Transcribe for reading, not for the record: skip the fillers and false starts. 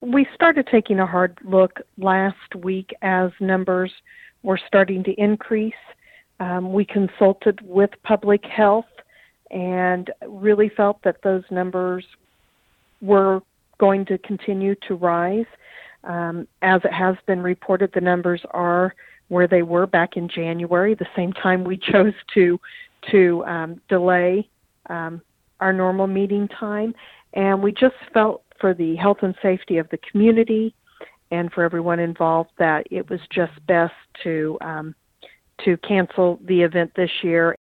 We started taking a hard look last week as numbers were starting to increase. We consulted with public health and really felt that those numbers were going to continue to rise. As it has been reported, the numbers are where they were back in January, the same time we chose to delay our normal meeting time. And we just felt for the health and safety of the community and for everyone involved that it was just best to cancel the event this year